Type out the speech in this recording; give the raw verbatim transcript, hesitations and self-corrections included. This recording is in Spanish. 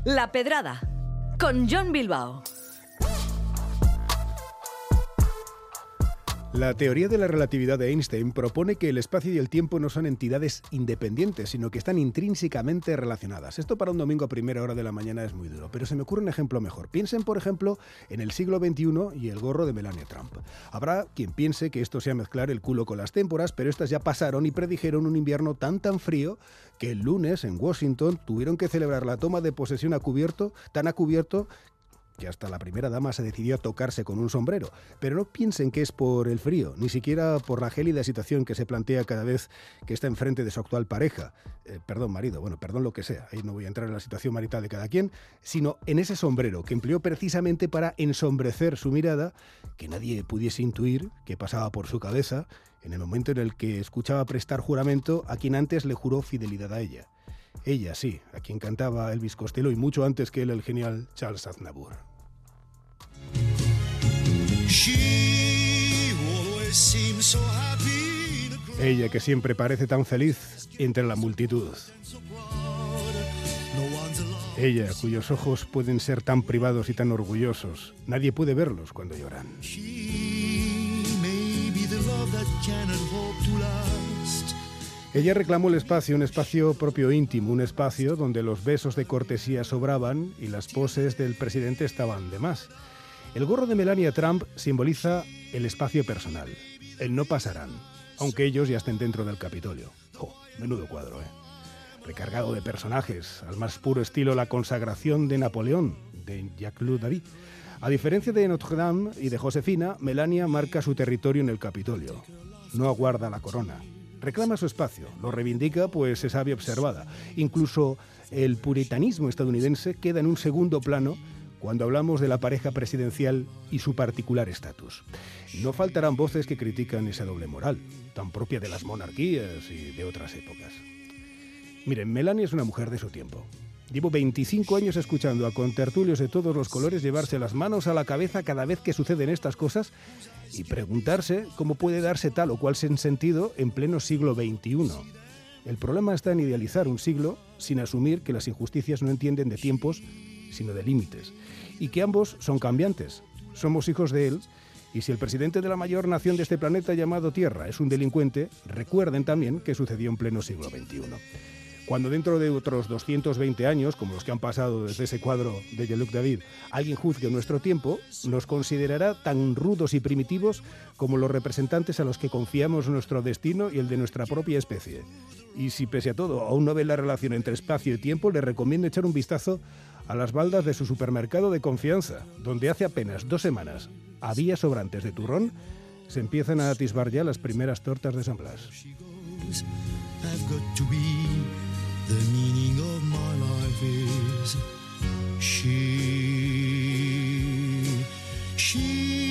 La Pedrada, con John Bilbao. La teoría de la relatividad de Einstein propone que el espacio y el tiempo no son entidades independientes, sino que están intrínsecamente relacionadas. Esto para un domingo a primera hora de la mañana es muy duro, pero se me ocurre un ejemplo mejor. Piensen, por ejemplo, en el siglo veintiuno y el gorro de Melania Trump. Habrá quien piense que esto sea mezclar el culo con las témporas, pero estas ya pasaron y predijeron un invierno tan tan frío que el lunes en Washington tuvieron que celebrar la toma de posesión a cubierto, tan a cubierto que hasta la primera dama se decidió a tocarse con un sombrero. Pero no piensen que es por el frío, ni siquiera por la gélida situación que se plantea cada vez que está enfrente de su actual pareja, eh, perdón marido, bueno, perdón lo que sea, ahí no voy a entrar en la situación marital de cada quien, sino en ese sombrero que empleó precisamente para ensombrecer su mirada, que nadie pudiese intuir que pasaba por su cabeza en el momento en el que escuchaba prestar juramento a quien antes le juró fidelidad a ella. Ella, sí, a quien cantaba Elvis Costello y mucho antes que él el genial Charles Aznavour. Ella que siempre parece tan feliz entre la multitud. Ella cuyos ojos pueden ser tan privados y tan orgullosos. Nadie puede verlos cuando lloran. Ella reclamó el espacio, un espacio propio íntimo, un espacio donde los besos de cortesía sobraban y las poses del presidente estaban de más. El gorro de Melania Trump simboliza el espacio personal. El no pasarán, aunque ellos ya estén dentro del Capitolio. ¡Oh, menudo cuadro, eh! Recargado de personajes, al más puro estilo La consagración de Napoleón, de Jacques David. A diferencia de Notre Dame y de Josefina, Melania marca su territorio en el Capitolio. No aguarda la corona. Reclama su espacio, lo reivindica pues se sabe observada. Incluso el puritanismo estadounidense queda en un segundo plano cuando hablamos de la pareja presidencial y su particular estatus. No faltarán voces que critican esa doble moral, tan propia de las monarquías y de otras épocas. Miren, Melania es una mujer de su tiempo. Llevo veinticinco años escuchando a contertulios de todos los colores llevarse las manos a la cabeza cada vez que suceden estas cosas y preguntarse cómo puede darse tal o cual sentido en pleno siglo veintiuno. El problema está en idealizar un siglo sin asumir que las injusticias no entienden de tiempos, sino de límites, y que ambos son cambiantes. Somos hijos de él, y si el presidente de la mayor nación de este planeta llamado Tierra es un delincuente, recuerden también que sucedió en pleno siglo veintiuno. Cuando dentro de otros doscientos veinte años, como los que han pasado desde ese cuadro de Jacques David, alguien juzgue nuestro tiempo, nos considerará tan rudos y primitivos como los representantes a los que confiamos nuestro destino y el de nuestra propia especie. Y si pese a todo aún no ve la relación entre espacio y tiempo, le recomiendo echar un vistazo a las baldas de su supermercado de confianza, donde hace apenas dos semanas había sobrantes de turrón, se empiezan a atisbar ya las primeras tortas de San Blas. The meaning of my life is she, she.